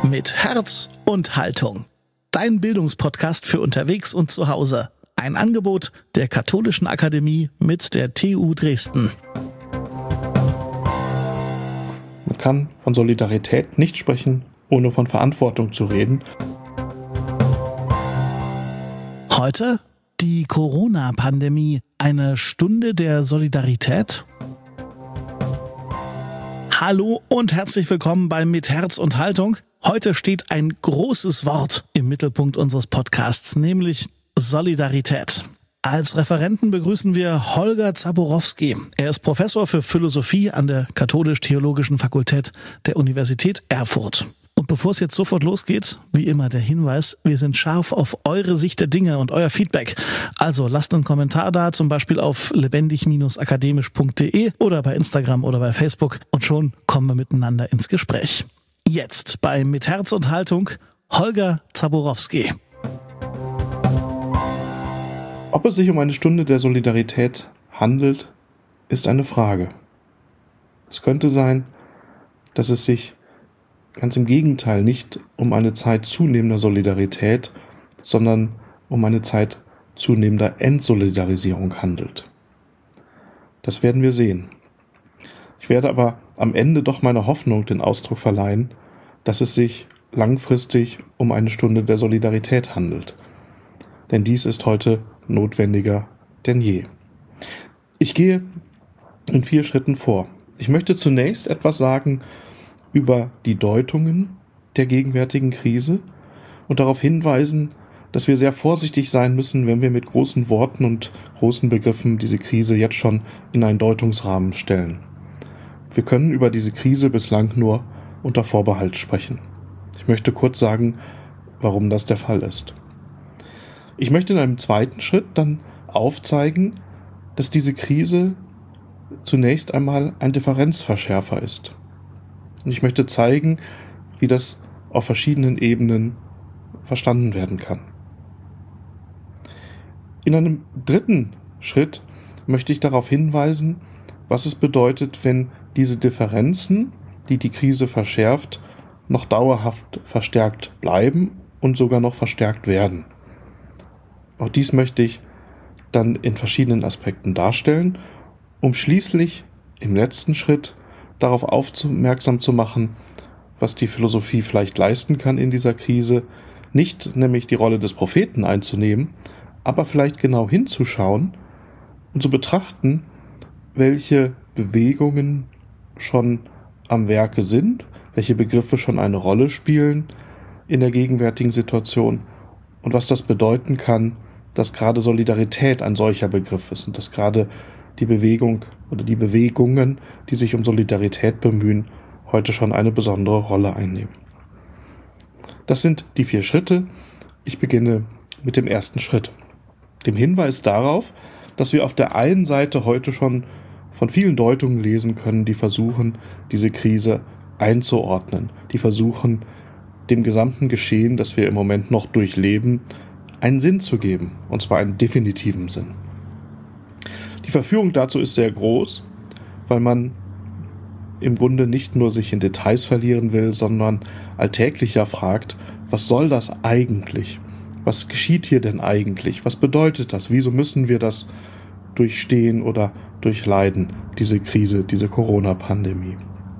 Mit Herz und Haltung. Dein Bildungspodcast für unterwegs und zu Hause. Ein Angebot der Katholischen Akademie mit der TU Dresden. Man kann von Solidarität nicht sprechen, ohne von Verantwortung zu reden. Heute die Corona-Pandemie. Eine Stunde der Solidarität? Hallo und herzlich willkommen bei Mit Herz und Haltung. Heute steht ein großes Wort im Mittelpunkt unseres Podcasts, nämlich Solidarität. Als Referenten begrüßen wir Holger Zaborowski. Er ist Professor für Philosophie an der Katholisch-Theologischen Fakultät der Universität Erfurt. Und bevor es jetzt sofort losgeht, wie immer der Hinweis, wir sind scharf auf eure Sicht der Dinge und euer Feedback. Also lasst einen Kommentar da, zum Beispiel auf lebendig-akademisch.de oder bei Instagram oder bei Facebook und schon kommen wir miteinander ins Gespräch. Jetzt bei Mit Herz und Haltung Holger Zaborowski. Ob es sich um eine Stunde der Solidarität handelt, ist eine Frage. Es könnte sein, dass es sich ganz im Gegenteil nicht um eine Zeit zunehmender Solidarität, sondern um eine Zeit zunehmender Entsolidarisierung handelt. Das werden wir sehen. Ich werde aber am Ende doch meiner Hoffnung den Ausdruck verleihen, dass es sich langfristig um eine Stunde der Solidarität handelt. Denn dies ist heute notwendiger denn je. Ich gehe in 4 Schritten vor. Ich möchte zunächst etwas sagen über die Deutungen der gegenwärtigen Krise und darauf hinweisen, dass wir sehr vorsichtig sein müssen, wenn wir mit großen Worten und großen Begriffen diese Krise jetzt schon in einen Deutungsrahmen stellen. Wir können über diese Krise bislang nur unter Vorbehalt sprechen. Ich möchte kurz sagen, warum das der Fall ist. Ich möchte in einem zweiten Schritt dann aufzeigen, dass diese Krise zunächst einmal ein Differenzverschärfer ist. Und ich möchte zeigen, wie das auf verschiedenen Ebenen verstanden werden kann. In einem dritten Schritt möchte ich darauf hinweisen, was es bedeutet, wenn diese Differenzen, die die Krise verschärft, noch dauerhaft verstärkt bleiben und sogar noch verstärkt werden. Auch dies möchte ich dann in verschiedenen Aspekten darstellen, um schließlich im letzten Schritt darauf aufmerksam zu machen, was die Philosophie vielleicht leisten kann in dieser Krise, nicht nämlich die Rolle des Propheten einzunehmen, aber vielleicht genau hinzuschauen und zu betrachten, welche Bewegungen schon am Werke sind, welche Begriffe schon eine Rolle spielen in der gegenwärtigen Situation und was das bedeuten kann, dass gerade Solidarität ein solcher Begriff ist und dass gerade die Bewegung oder die Bewegungen, die sich um Solidarität bemühen, heute schon eine besondere Rolle einnehmen. Das sind die 4 Schritte. Ich beginne mit dem ersten Schritt, dem Hinweis darauf, dass wir auf der einen Seite heute schon von vielen Deutungen lesen können, die versuchen, diese Krise einzuordnen, die versuchen, dem gesamten Geschehen, das wir im Moment noch durchleben, einen Sinn zu geben, und zwar einen definitiven Sinn. Die Verführung dazu ist sehr groß, weil man im Grunde nicht nur sich in Details verlieren will, sondern alltäglicher fragt, was soll das eigentlich? Was geschieht hier denn eigentlich? Was bedeutet das? Wieso müssen wir das durchstehen oder durchleiden, diese Krise, diese Corona-Pandemie?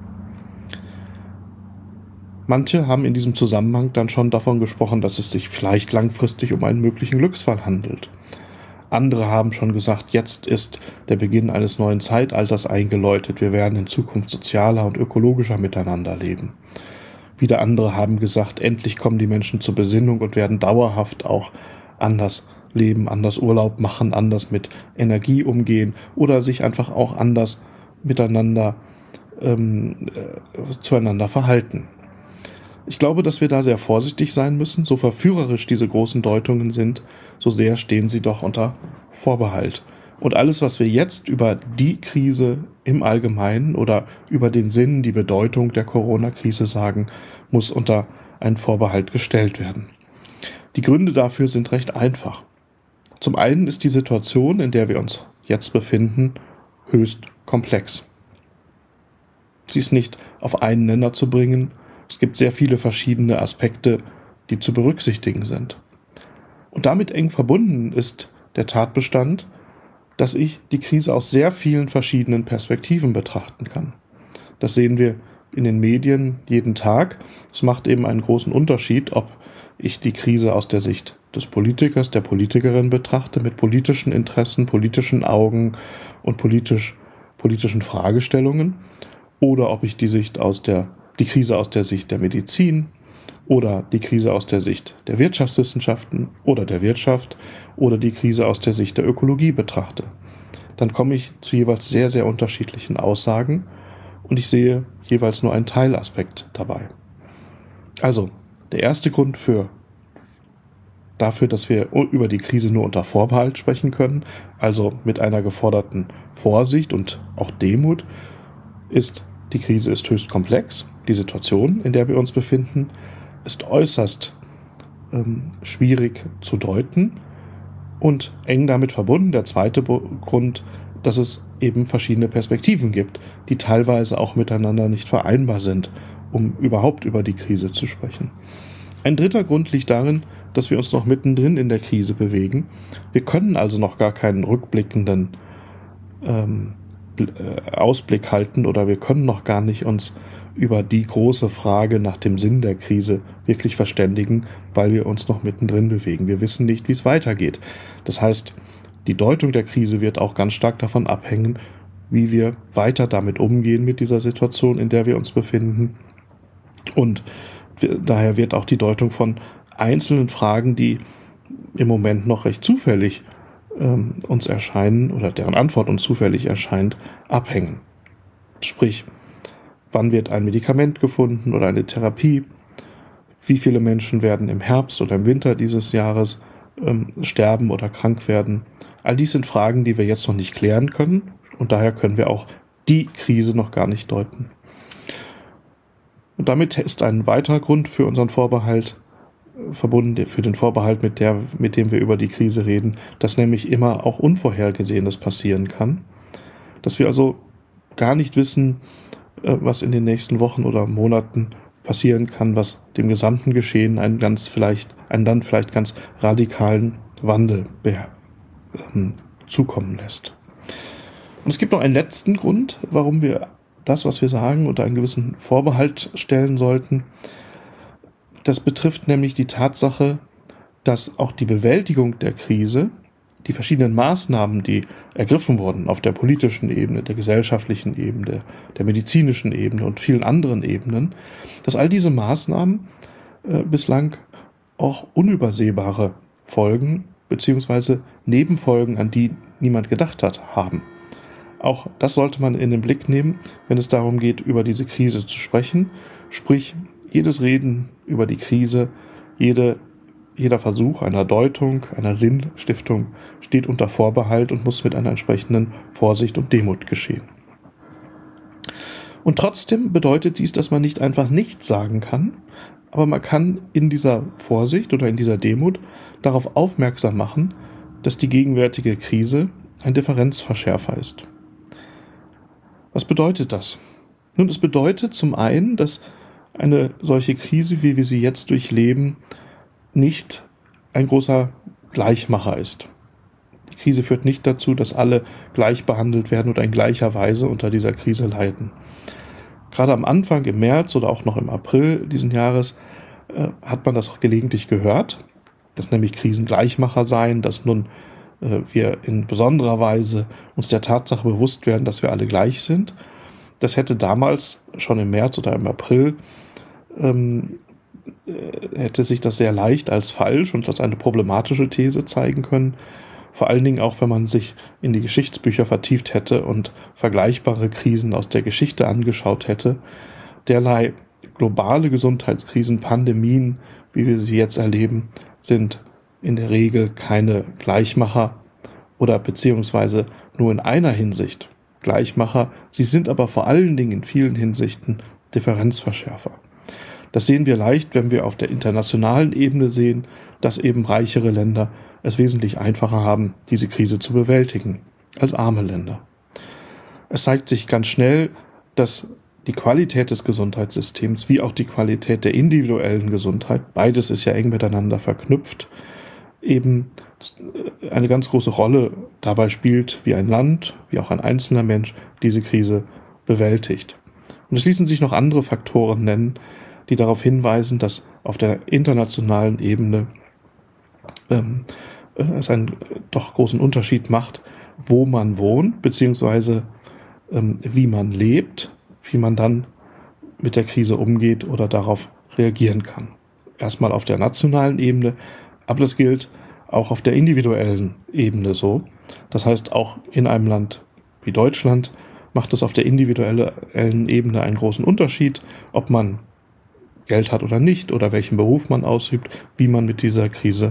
Manche haben in diesem Zusammenhang dann schon davon gesprochen, dass es sich vielleicht langfristig um einen möglichen Glücksfall handelt. Andere haben schon gesagt, jetzt ist der Beginn eines neuen Zeitalters eingeläutet, wir werden in Zukunft sozialer und ökologischer miteinander leben. Wieder andere haben gesagt, endlich kommen die Menschen zur Besinnung und werden dauerhaft auch anders leben, anders Urlaub machen, anders mit Energie umgehen oder sich einfach auch anders miteinander zueinander verhalten. Ich glaube, dass wir da sehr vorsichtig sein müssen. So verführerisch diese großen Deutungen sind, so sehr stehen sie doch unter Vorbehalt. Und alles, was wir jetzt über die Krise im Allgemeinen oder über den Sinn, die Bedeutung der Corona-Krise sagen, muss unter einen Vorbehalt gestellt werden. Die Gründe dafür sind recht einfach. Zum einen ist die Situation, in der wir uns jetzt befinden, höchst komplex. Sie ist nicht auf einen Nenner zu bringen Es gibt sehr viele verschiedene Aspekte, die zu berücksichtigen sind. Und damit eng verbunden ist der Tatbestand, dass ich die Krise aus sehr vielen verschiedenen Perspektiven betrachten kann. Das sehen wir in den Medien jeden Tag. Es macht eben einen großen Unterschied, ob ich die Krise aus der Sicht des Politikers, der Politikerin betrachte, mit politischen Interessen, politischen Augen und politischen Fragestellungen, oder ob ich die Krise aus der Sicht der Medizin oder die Krise aus der Sicht der Wirtschaftswissenschaften oder der Wirtschaft oder die Krise aus der Sicht der Ökologie betrachte. Dann komme ich zu jeweils sehr, sehr unterschiedlichen Aussagen und ich sehe jeweils nur einen Teilaspekt dabei. Also, der erste Grund dafür, dass wir über die Krise nur unter Vorbehalt sprechen können, also mit einer geforderten Vorsicht und auch Demut, ist, die Krise ist höchst komplex. Die Situation, in der wir uns befinden, ist äußerst schwierig zu deuten und eng damit verbunden. Der zweite Grund, dass es eben verschiedene Perspektiven gibt, die teilweise auch miteinander nicht vereinbar sind, um überhaupt über die Krise zu sprechen. Ein dritter Grund liegt darin, dass wir uns noch mittendrin in der Krise bewegen. Wir können also noch gar keinen rückblickenden Ausblick halten oder wir können noch gar nicht uns über die große Frage nach dem Sinn der Krise wirklich verständigen, weil wir uns noch mittendrin bewegen. Wir wissen nicht, wie es weitergeht. Das heißt, die Deutung der Krise wird auch ganz stark davon abhängen, wie wir weiter damit umgehen mit dieser Situation, in der wir uns befinden. Und daher wird auch die Deutung von einzelnen Fragen, die im Moment noch recht zufällig uns erscheinen oder deren Antwort uns zufällig erscheint, abhängen. Sprich, wann wird ein Medikament gefunden oder eine Therapie? Wie viele Menschen werden im Herbst oder im Winter dieses Jahres sterben oder krank werden? All dies sind Fragen, die wir jetzt noch nicht klären können und daher können wir auch die Krise noch gar nicht deuten. Und damit ist ein weiterer Grund für unseren Vorbehalt verbunden, für den Vorbehalt, mit dem wir über die Krise reden, dass nämlich immer auch Unvorhergesehenes passieren kann. Dass wir also gar nicht wissen, was in den nächsten Wochen oder Monaten passieren kann, was dem gesamten Geschehen einen dann vielleicht ganz radikalen Wandel zukommen lässt. Und es gibt noch einen letzten Grund, warum wir das, was wir sagen, unter einen gewissen Vorbehalt stellen sollten. Das betrifft nämlich die Tatsache, dass auch die Bewältigung der Krise, die verschiedenen Maßnahmen, die ergriffen wurden auf der politischen Ebene, der gesellschaftlichen Ebene, der medizinischen Ebene und vielen anderen Ebenen, dass all diese Maßnahmen bislang auch unübersehbare Folgen bzw. Nebenfolgen, an die niemand gedacht hat, haben. Auch das sollte man in den Blick nehmen, wenn es darum geht, über diese Krise zu sprechen. Sprich, jedes Reden über die Krise, jeder Versuch einer Deutung, einer Sinnstiftung steht unter Vorbehalt und muss mit einer entsprechenden Vorsicht und Demut geschehen. Und trotzdem bedeutet dies, dass man nicht einfach nichts sagen kann, aber man kann in dieser Vorsicht oder in dieser Demut darauf aufmerksam machen, dass die gegenwärtige Krise ein Differenzverschärfer ist. Was bedeutet das? Nun, es bedeutet zum einen, dass eine solche Krise, wie wir sie jetzt durchleben, nicht ein großer Gleichmacher ist. Die Krise führt nicht dazu, dass alle gleich behandelt werden oder in gleicher Weise unter dieser Krise leiden. Gerade am Anfang, im März oder auch noch im April diesen Jahres, hat man das auch gelegentlich gehört, dass nämlich Krisen Gleichmacher seien, dass nun wir in besonderer Weise uns der Tatsache bewusst werden, dass wir alle gleich sind. Das hätte damals, schon im März oder im April, hätte sich das sehr leicht als falsch und als eine problematische These zeigen können. Vor allen Dingen auch, wenn man sich in die Geschichtsbücher vertieft hätte und vergleichbare Krisen aus der Geschichte angeschaut hätte. Derlei globale Gesundheitskrisen, Pandemien, wie wir sie jetzt erleben, sind in der Regel keine Gleichmacher oder beziehungsweise nur in einer Hinsicht Gleichmacher. Sie sind aber vor allen Dingen in vielen Hinsichten Differenzverschärfer. Das sehen wir leicht, wenn wir auf der internationalen Ebene sehen, dass eben reichere Länder es wesentlich einfacher haben, diese Krise zu bewältigen, als arme Länder. Es zeigt sich ganz schnell, dass die Qualität des Gesundheitssystems wie auch die Qualität der individuellen Gesundheit, beides ist ja eng miteinander verknüpft, eben eine ganz große Rolle dabei spielt, wie ein Land, wie auch ein einzelner Mensch diese Krise bewältigt. Und es ließen sich noch andere Faktoren nennen, die darauf hinweisen, dass auf der internationalen Ebene es einen doch großen Unterschied macht, wo man wohnt, beziehungsweise wie man lebt, wie man dann mit der Krise umgeht oder darauf reagieren kann. Erstmal auf der nationalen Ebene, aber das gilt auch auf der individuellen Ebene so. Das heißt, auch in einem Land wie Deutschland macht es auf der individuellen Ebene einen großen Unterschied, ob man Geld hat oder nicht oder welchen Beruf man ausübt, wie man mit dieser Krise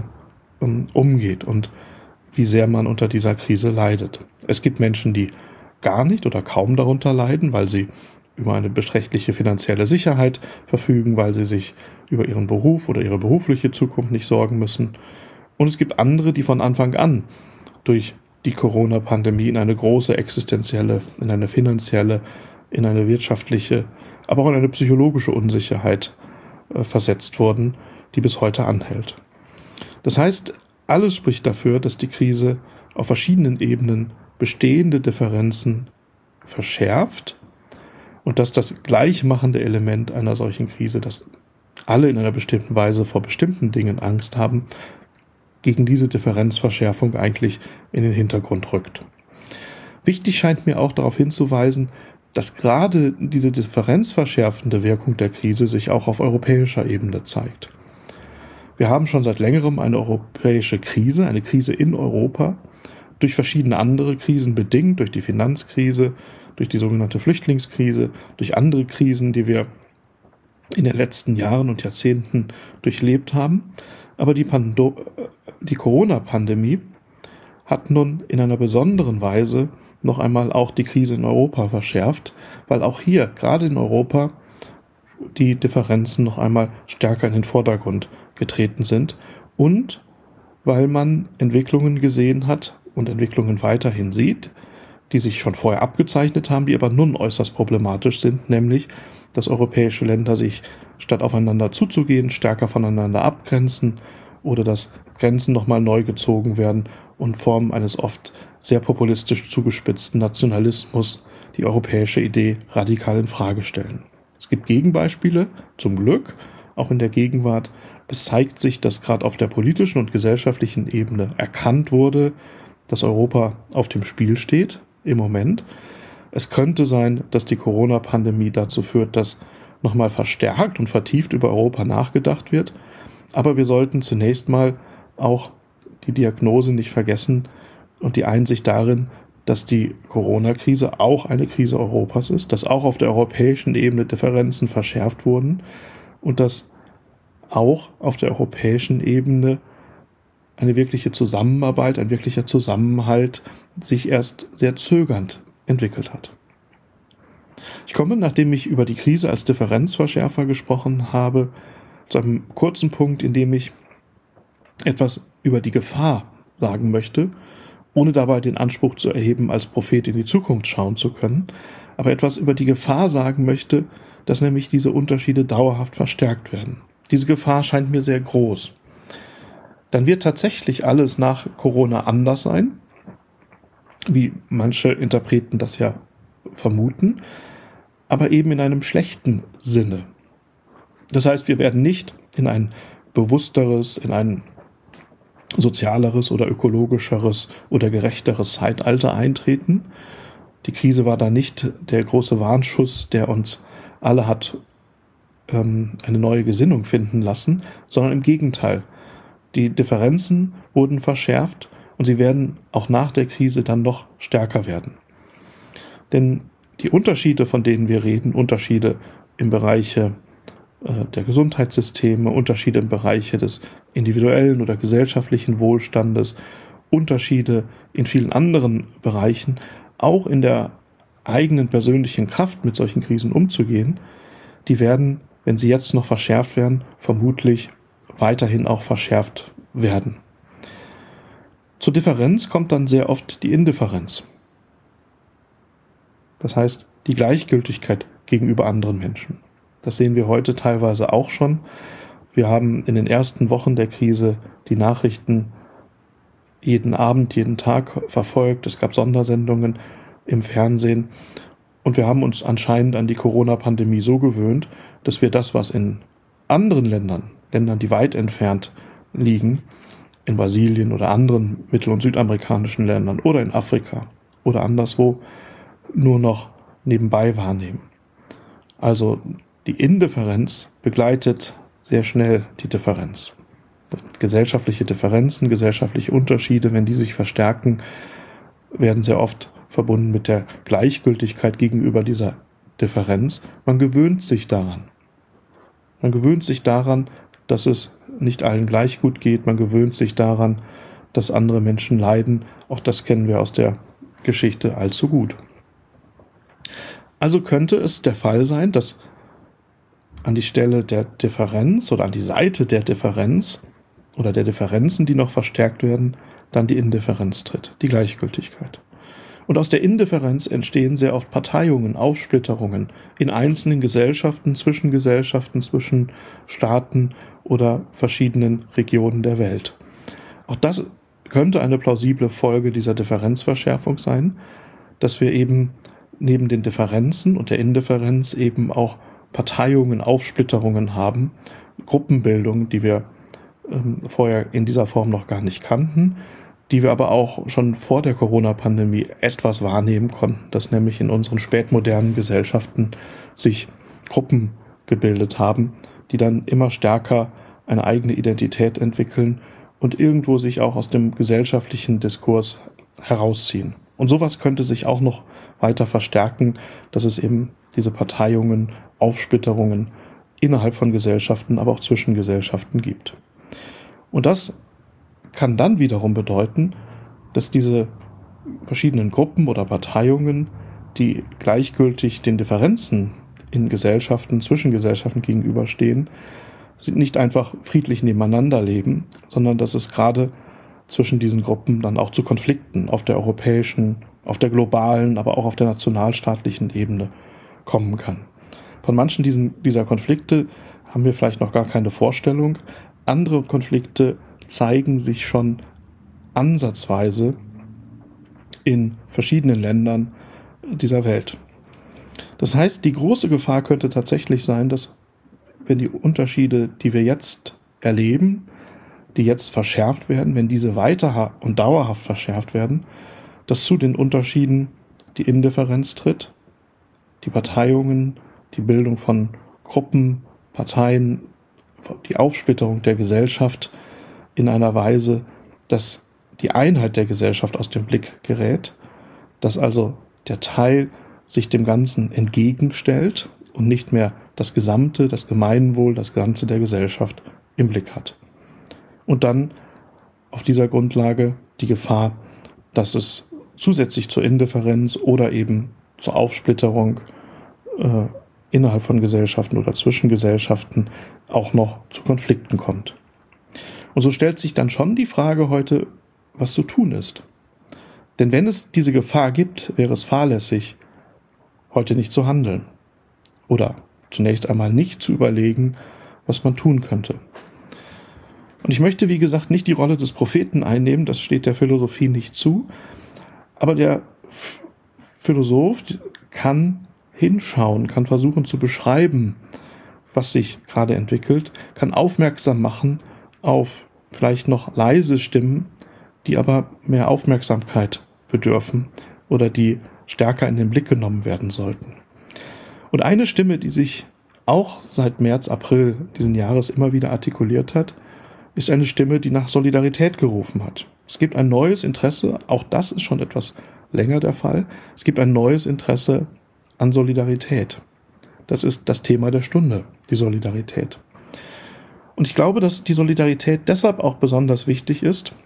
umgeht und wie sehr man unter dieser Krise leidet. Es gibt Menschen, die gar nicht oder kaum darunter leiden, weil sie über eine beträchtliche finanzielle Sicherheit verfügen, weil sie sich über ihren Beruf oder ihre berufliche Zukunft nicht sorgen müssen. Und es gibt andere, die von Anfang an durch die Corona-Pandemie in eine große existenzielle, in eine finanzielle, in eine wirtschaftliche, aber auch in eine psychologische Unsicherheit versetzt wurden, die bis heute anhält. Das heißt, alles spricht dafür, dass die Krise auf verschiedenen Ebenen bestehende Differenzen verschärft und dass das gleichmachende Element einer solchen Krise, dass alle in einer bestimmten Weise vor bestimmten Dingen Angst haben, gegen diese Differenzverschärfung eigentlich in den Hintergrund rückt. Wichtig scheint mir auch darauf hinzuweisen, dass gerade diese differenzverschärfende Wirkung der Krise sich auch auf europäischer Ebene zeigt. Wir haben schon seit längerem eine europäische Krise, eine Krise in Europa, durch verschiedene andere Krisen bedingt, durch die Finanzkrise, durch die sogenannte Flüchtlingskrise, durch andere Krisen, die wir in den letzten Jahren und Jahrzehnten durchlebt haben. Aber die Corona-Pandemie hat nun in einer besonderen Weise noch einmal auch die Krise in Europa verschärft, weil auch hier, gerade in Europa, die Differenzen noch einmal stärker in den Vordergrund getreten sind und weil man Entwicklungen gesehen hat und Entwicklungen weiterhin sieht, die sich schon vorher abgezeichnet haben, die aber nun äußerst problematisch sind, nämlich, dass europäische Länder sich statt aufeinander zuzugehen, stärker voneinander abgrenzen oder dass Grenzen nochmal neu gezogen werden und Formen eines oft sehr populistisch zugespitzten Nationalismus die europäische Idee radikal in Frage stellen. Es gibt Gegenbeispiele, zum Glück, auch in der Gegenwart. Es zeigt sich, dass gerade auf der politischen und gesellschaftlichen Ebene erkannt wurde, dass Europa auf dem Spiel steht im Moment. Es könnte sein, dass die Corona-Pandemie dazu führt, dass nochmal verstärkt und vertieft über Europa nachgedacht wird. Aber wir sollten zunächst mal auch die Diagnose nicht vergessen und die Einsicht darin, dass die Corona-Krise auch eine Krise Europas ist, dass auch auf der europäischen Ebene Differenzen verschärft wurden und dass auch auf der europäischen Ebene eine wirkliche Zusammenarbeit, ein wirklicher Zusammenhalt sich erst sehr zögernd entwickelt hat. Ich komme, nachdem ich über die Krise als Differenzverschärfer gesprochen habe, zu einem kurzen Punkt, in dem ich etwas über die Gefahr sagen möchte, ohne dabei den Anspruch zu erheben, als Prophet in die Zukunft schauen zu können, aber etwas über die Gefahr sagen möchte, dass nämlich diese Unterschiede dauerhaft verstärkt werden. Diese Gefahr scheint mir sehr groß. Dann wird tatsächlich alles nach Corona anders sein, wie manche Interpreten das ja vermuten, aber eben in einem schlechten Sinne. Das heißt, wir werden nicht in ein bewussteres, in ein sozialeres oder ökologischeres oder gerechteres Zeitalter eintreten. Die Krise war da nicht der große Warnschuss, der uns alle hat eine neue Gesinnung finden lassen, sondern im Gegenteil. Die Differenzen wurden verschärft und sie werden auch nach der Krise dann noch stärker werden. Denn die Unterschiede, von denen wir reden, Unterschiede im Bereiche der Gesundheitssysteme, Unterschiede im Bereiche des individuellen oder gesellschaftlichen Wohlstandes, Unterschiede in vielen anderen Bereichen, auch in der eigenen persönlichen Kraft mit solchen Krisen umzugehen, die werden, wenn sie jetzt noch verschärft werden, vermutlich weiterhin auch verschärft werden. Zur Differenz kommt dann sehr oft die Indifferenz. Das heißt, die Gleichgültigkeit gegenüber anderen Menschen. Das sehen wir heute teilweise auch schon. Wir haben in den ersten Wochen der Krise die Nachrichten jeden Abend, jeden Tag verfolgt. Es gab Sondersendungen im Fernsehen. Und wir haben uns anscheinend an die Corona-Pandemie so gewöhnt, dass wir das, was in anderen Ländern, die weit entfernt liegen, in Brasilien oder anderen mittel- und südamerikanischen Ländern oder in Afrika oder anderswo, nur noch nebenbei wahrnehmen. Also die Indifferenz begleitet sehr schnell die Differenz. Gesellschaftliche Differenzen, gesellschaftliche Unterschiede, wenn die sich verstärken, werden sehr oft verbunden mit der Gleichgültigkeit gegenüber dieser Differenz. Man gewöhnt sich daran. Man gewöhnt sich daran, dass es nicht allen gleich gut geht. Man gewöhnt sich daran, dass andere Menschen leiden. Auch das kennen wir aus der Geschichte allzu gut. Also könnte es der Fall sein, dass an die Stelle der Differenz oder an die Seite der Differenz oder der Differenzen, die noch verstärkt werden, dann die Indifferenz tritt, die Gleichgültigkeit. Und aus der Indifferenz entstehen sehr oft Parteiungen, Aufsplitterungen in einzelnen Gesellschaften, zwischen Staaten oder verschiedenen Regionen der Welt. Auch das könnte eine plausible Folge dieser Differenzverschärfung sein, dass wir eben neben den Differenzen und der Indifferenz eben auch Parteiungen, Aufsplitterungen haben, Gruppenbildungen, die wir vorher in dieser Form noch gar nicht kannten, die wir aber auch schon vor der Corona-Pandemie etwas wahrnehmen konnten, dass nämlich in unseren spätmodernen Gesellschaften sich Gruppen gebildet haben, die dann immer stärker eine eigene Identität entwickeln und irgendwo sich auch aus dem gesellschaftlichen Diskurs herausziehen. Und sowas könnte sich auch noch weiter verstärken, dass es eben diese Parteiungen, Aufsplitterungen innerhalb von Gesellschaften, aber auch zwischen Gesellschaften gibt. Und das kann dann wiederum bedeuten, dass diese verschiedenen Gruppen oder Parteiungen, die gleichgültig den Differenzen in Gesellschaften, zwischen Gesellschaften gegenüberstehen, nicht einfach friedlich nebeneinander leben, sondern dass es gerade zwischen diesen Gruppen dann auch zu Konflikten auf der europäischen, auf der globalen, aber auch auf der nationalstaatlichen Ebene kommen kann. Von manchen dieser Konflikte haben wir vielleicht noch gar keine Vorstellung. Andere Konflikte zeigen sich schon ansatzweise in verschiedenen Ländern dieser Welt. Das heißt, die große Gefahr könnte tatsächlich sein, dass wenn die Unterschiede, die wir jetzt erleben, die jetzt verschärft werden, wenn diese weiter und dauerhaft verschärft werden, dass zu den Unterschieden die Indifferenz tritt, die Parteiungen, die Bildung von Gruppen, Parteien, die Aufsplitterung der Gesellschaft in einer Weise, dass die Einheit der Gesellschaft aus dem Blick gerät, dass also der Teil sich dem Ganzen entgegenstellt und nicht mehr das Gesamte, das Gemeinwohl, das Ganze der Gesellschaft im Blick hat. Und dann auf dieser Grundlage die Gefahr, dass es zusätzlich zur Indifferenz oder eben zur Aufsplitterung innerhalb von Gesellschaften oder zwischen Gesellschaften auch noch zu Konflikten kommt. Und so stellt sich dann schon die Frage heute, was zu tun ist. Denn wenn es diese Gefahr gibt, wäre es fahrlässig, heute nicht zu handeln. Oder zunächst einmal nicht zu überlegen, was man tun könnte. Und ich möchte, wie gesagt, nicht die Rolle des Propheten einnehmen, das steht der Philosophie nicht zu. Aber der Philosoph kann hinschauen, kann versuchen zu beschreiben, was sich gerade entwickelt, kann aufmerksam machen auf vielleicht noch leise Stimmen, die aber mehr Aufmerksamkeit bedürfen oder die stärker in den Blick genommen werden sollten. Und eine Stimme, die sich auch seit März, April diesen Jahres immer wieder artikuliert hat, ist eine Stimme, die nach Solidarität gerufen hat. Es gibt ein neues Interesse, auch das ist schon etwas länger der Fall, es gibt ein neues Interesse an Solidarität. Das ist das Thema der Stunde, die Solidarität. Und ich glaube, dass die Solidarität deshalb auch besonders wichtig ist,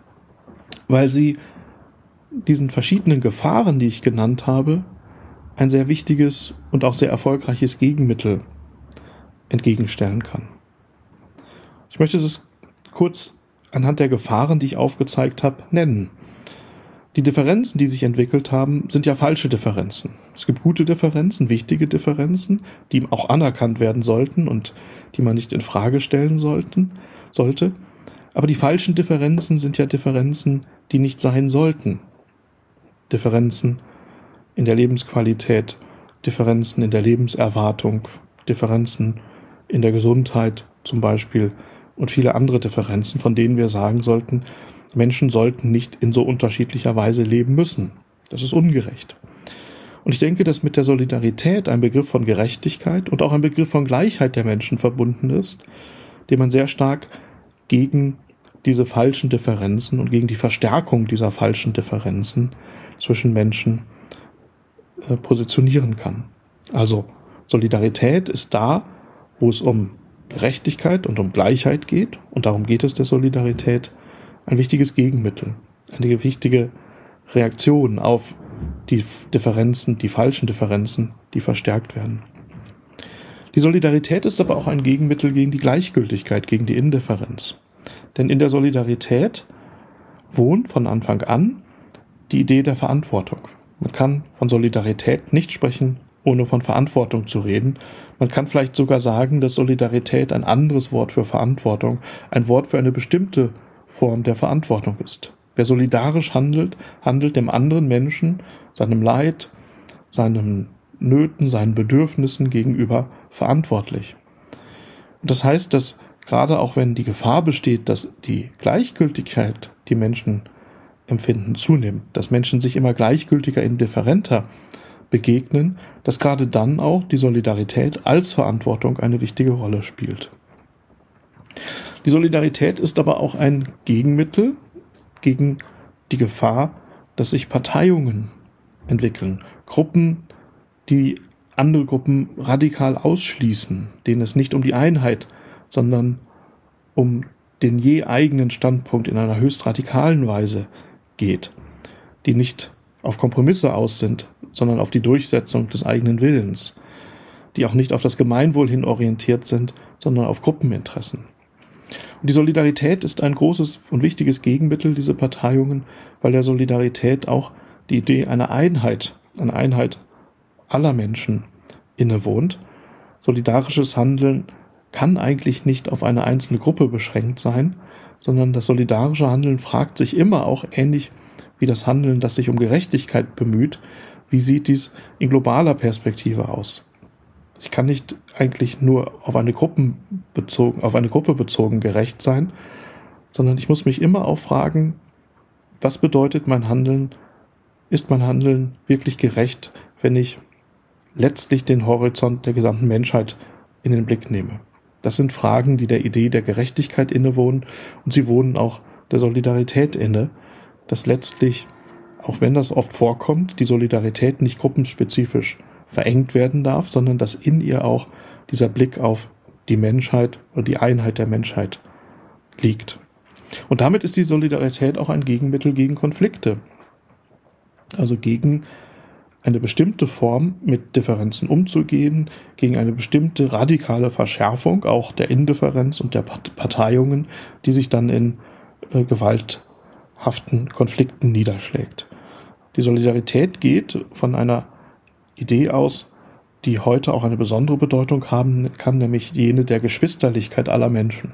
weil sie diesen verschiedenen Gefahren, die ich genannt habe, ein sehr wichtiges und auch sehr erfolgreiches Gegenmittel entgegenstellen kann. Ich möchte das kurz anhand der Gefahren, die ich aufgezeigt habe, nennen. Die Differenzen, die sich entwickelt haben, sind ja falsche Differenzen. Es gibt gute Differenzen, wichtige Differenzen, die auch anerkannt werden sollten und die man nicht in Frage stellen sollte. Aber die falschen Differenzen sind ja Differenzen, die nicht sein sollten. Differenzen in der Lebensqualität, Differenzen in der Lebenserwartung, Differenzen in der Gesundheit zum Beispiel und viele andere Differenzen, von denen wir sagen sollten, Menschen sollten nicht in so unterschiedlicher Weise leben müssen. Das ist ungerecht. Und ich denke, dass mit der Solidarität ein Begriff von Gerechtigkeit und auch ein Begriff von Gleichheit der Menschen verbunden ist, den man sehr stark gegen diese falschen Differenzen und gegen die Verstärkung dieser falschen Differenzen zwischen Menschen positionieren kann. Also Solidarität ist da, wo es um Gerechtigkeit und um Gleichheit geht, und darum geht es der Solidarität, ein wichtiges Gegenmittel, eine wichtige Reaktion auf die Differenzen, die falschen Differenzen, die verstärkt werden. Die Solidarität ist aber auch ein Gegenmittel gegen die Gleichgültigkeit, gegen die Indifferenz. Denn in der Solidarität wohnt von Anfang an die Idee der Verantwortung. Man kann von Solidarität nicht sprechen, ohne von Verantwortung zu reden. Man kann vielleicht sogar sagen, dass Solidarität ein anderes Wort für Verantwortung, ein Wort für eine bestimmte Form der Verantwortung ist. Wer solidarisch handelt, handelt dem anderen Menschen, seinem Leid, seinen Nöten, seinen Bedürfnissen gegenüber verantwortlich. Und das heißt, dass gerade auch wenn die Gefahr besteht, dass die Gleichgültigkeit, die Menschen empfinden, zunimmt, dass Menschen sich immer gleichgültiger, indifferenter begegnen, dass gerade dann auch die Solidarität als Verantwortung eine wichtige Rolle spielt. Die Solidarität ist aber auch ein Gegenmittel gegen die Gefahr, dass sich Parteiungen entwickeln. Gruppen, die andere Gruppen radikal ausschließen, denen es nicht um die Einheit, sondern um den je eigenen Standpunkt in einer höchst radikalen Weise geht, die nicht auf Kompromisse aus sind, sondern auf die Durchsetzung des eigenen Willens, die auch nicht auf das Gemeinwohl hin orientiert sind, sondern auf Gruppeninteressen. Und die Solidarität ist ein großes und wichtiges Gegenmittel, diese Parteiungen, weil der Solidarität auch die Idee einer Einheit aller Menschen innewohnt. Solidarisches Handeln kann eigentlich nicht auf eine einzelne Gruppe beschränkt sein, sondern das solidarische Handeln fragt sich immer auch ähnlich wie das Handeln, das sich um Gerechtigkeit bemüht, wie sieht dies in globaler Perspektive aus? Ich kann nicht eigentlich nur auf eine Gruppe bezogen gerecht sein, sondern ich muss mich immer auch fragen, was bedeutet mein Handeln? Ist mein Handeln wirklich gerecht, wenn ich letztlich den Horizont der gesamten Menschheit in den Blick nehme? Das sind Fragen, die der Idee der Gerechtigkeit innewohnen, und sie wohnen auch der Solidarität inne, dass letztlich, auch wenn das oft vorkommt, die Solidarität nicht gruppenspezifisch verengt werden darf, sondern dass in ihr auch dieser Blick auf die Menschheit oder die Einheit der Menschheit liegt. Und damit ist die Solidarität auch ein Gegenmittel gegen Konflikte, also gegen eine bestimmte Form mit Differenzen umzugehen, gegen eine bestimmte radikale Verschärfung auch der Indifferenz und der Parteiungen, die sich dann in gewalthaften Konflikten niederschlägt. Die Solidarität geht von einer Idee aus, die heute auch eine besondere Bedeutung haben kann, nämlich jene der Geschwisterlichkeit aller Menschen.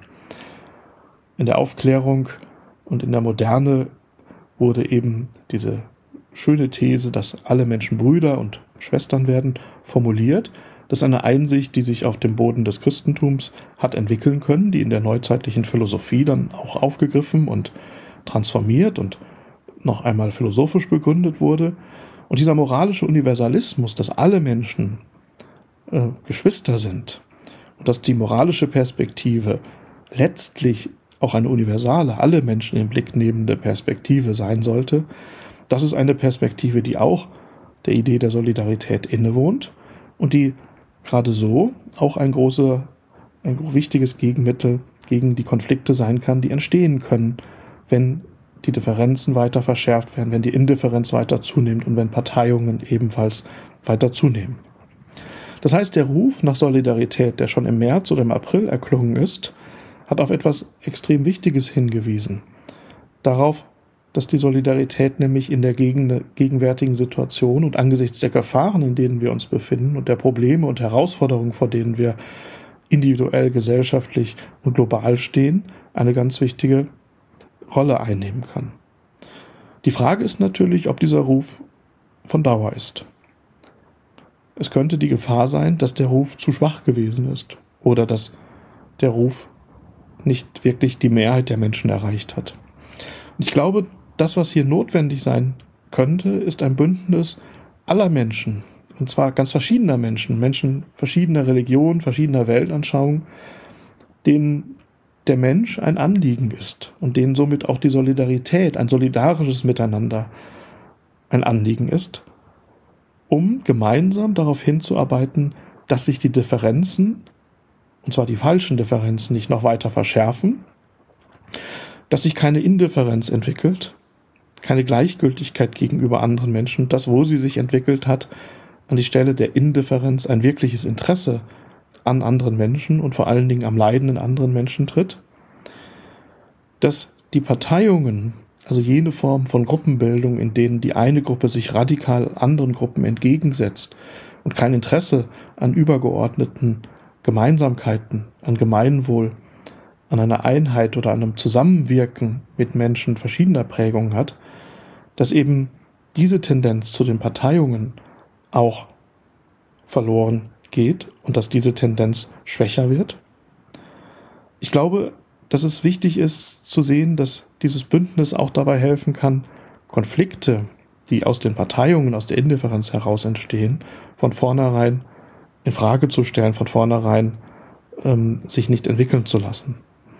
In der Aufklärung und in der Moderne wurde eben diese schöne These, dass alle Menschen Brüder und Schwestern werden, formuliert. Das ist eine Einsicht, die sich auf dem Boden des Christentums hat entwickeln können, die in der neuzeitlichen Philosophie dann auch aufgegriffen und transformiert und noch einmal philosophisch begründet wurde. Und dieser moralische Universalismus, dass alle Menschen Geschwister sind und dass die moralische Perspektive letztlich auch eine universale, alle Menschen im Blick nehmende Perspektive sein sollte, das ist eine Perspektive, die auch der Idee der Solidarität innewohnt und die gerade so auch ein wichtiges Gegenmittel gegen die Konflikte sein kann, die entstehen können, wenn die Differenzen weiter verschärft werden, wenn die Indifferenz weiter zunimmt und wenn Parteiungen ebenfalls weiter zunehmen. Das heißt, der Ruf nach Solidarität, der schon im März oder im April erklungen ist, hat auf etwas extrem Wichtiges hingewiesen. Darauf, dass die Solidarität nämlich in der gegenwärtigen Situation und angesichts der Gefahren, in denen wir uns befinden und der Probleme und Herausforderungen, vor denen wir individuell, gesellschaftlich und global stehen, eine ganz wichtige Rolle einnehmen kann. Die Frage ist natürlich, ob dieser Ruf von Dauer ist. Es könnte die Gefahr sein, dass der Ruf zu schwach gewesen ist oder dass der Ruf nicht wirklich die Mehrheit der Menschen erreicht hat. Und ich glaube, das, was hier notwendig sein könnte, ist ein Bündnis aller Menschen, und zwar ganz verschiedener Menschen, Menschen verschiedener Religionen, verschiedener Weltanschauungen, denen der Mensch ein Anliegen ist und denen somit auch die Solidarität, ein solidarisches Miteinander ein Anliegen ist, um gemeinsam darauf hinzuarbeiten, dass sich die Differenzen, und zwar die falschen Differenzen, nicht noch weiter verschärfen, dass sich keine Indifferenz entwickelt, keine Gleichgültigkeit gegenüber anderen Menschen, das, wo sie sich entwickelt hat, an die Stelle der Indifferenz ein wirkliches Interesse an anderen Menschen und vor allen Dingen am leidenden anderen Menschen tritt, dass die Parteiungen, also jene Form von Gruppenbildung, in denen die eine Gruppe sich radikal anderen Gruppen entgegensetzt und kein Interesse an übergeordneten Gemeinsamkeiten, an Gemeinwohl, an einer Einheit oder an einem Zusammenwirken mit Menschen verschiedener Prägungen hat, dass eben diese Tendenz zu den Parteiungen auch verloren geht und dass diese Tendenz schwächer wird. Ich glaube, dass es wichtig ist zu sehen, dass dieses Bündnis auch dabei helfen kann, Konflikte, die aus den Parteiungen, aus der Indifferenz heraus entstehen, von vornherein in Frage zu stellen, von vornherein sich nicht entwickeln zu lassen.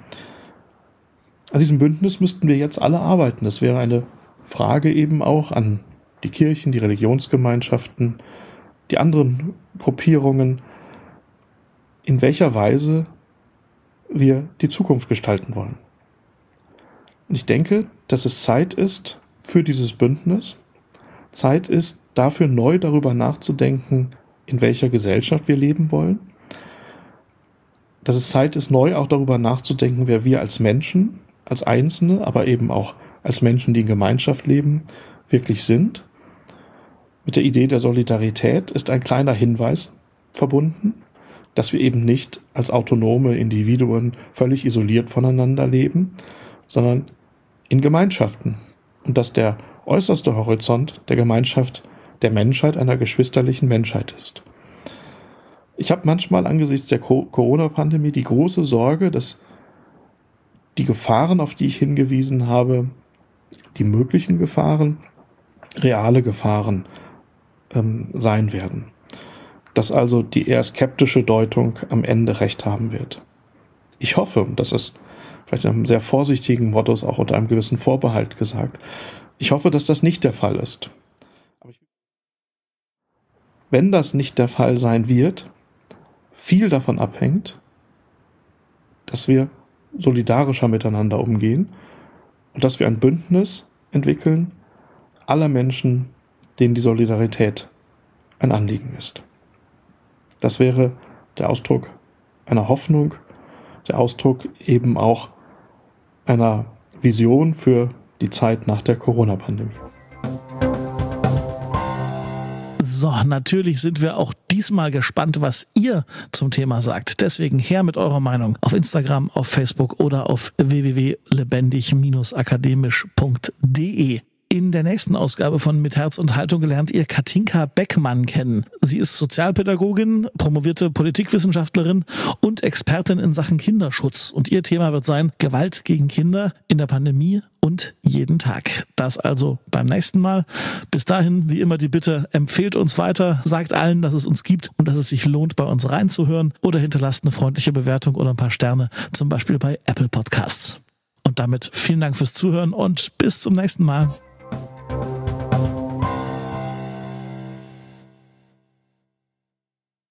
An diesem Bündnis müssten wir jetzt alle arbeiten. Das wäre eine Frage eben auch an die Kirchen, die Religionsgemeinschaften, die anderen Gruppierungen, in welcher Weise wir die Zukunft gestalten wollen. Und ich denke, dass es Zeit ist für dieses Bündnis, Zeit ist dafür, neu darüber nachzudenken, in welcher Gesellschaft wir leben wollen, dass es Zeit ist, neu auch darüber nachzudenken, wer wir als Menschen, als Einzelne, aber eben auch als Menschen, die in Gemeinschaft leben, wirklich sind. Mit der Idee der Solidarität ist ein kleiner Hinweis verbunden, dass wir eben nicht als autonome Individuen völlig isoliert voneinander leben, sondern in Gemeinschaften. Und dass der äußerste Horizont der Gemeinschaft der Menschheit einer geschwisterlichen Menschheit ist. Ich habe manchmal angesichts der Corona-Pandemie die große Sorge, dass die Gefahren, auf die ich hingewiesen habe, die möglichen Gefahren, reale Gefahren sein werden. Dass also die eher skeptische Deutung am Ende recht haben wird. Ich hoffe, das ist vielleicht in einem sehr vorsichtigen Modus auch unter einem gewissen Vorbehalt gesagt, ich hoffe, dass das nicht der Fall ist. Aber wenn das nicht der Fall sein wird, viel davon abhängt, dass wir solidarischer miteinander umgehen und dass wir ein Bündnis entwickeln aller Menschen, denen die Solidarität ein Anliegen ist. Das wäre der Ausdruck einer Hoffnung, der Ausdruck eben auch einer Vision für die Zeit nach der Corona-Pandemie. So, natürlich sind wir auch diesmal gespannt, was ihr zum Thema sagt. Deswegen her mit eurer Meinung auf Instagram, auf Facebook oder auf www.lebendig-akademisch.de. In der nächsten Ausgabe von Mit Herz und Haltung lernt ihr Katinka Beckmann kennen. Sie ist Sozialpädagogin, promovierte Politikwissenschaftlerin und Expertin in Sachen Kinderschutz. Und ihr Thema wird sein Gewalt gegen Kinder in der Pandemie und jeden Tag. Das also beim nächsten Mal. Bis dahin, wie immer die Bitte, empfehlt uns weiter, sagt allen, dass es uns gibt und dass es sich lohnt, bei uns reinzuhören oder hinterlasst eine freundliche Bewertung oder ein paar Sterne, zum Beispiel bei Apple Podcasts. Und damit vielen Dank fürs Zuhören und bis zum nächsten Mal.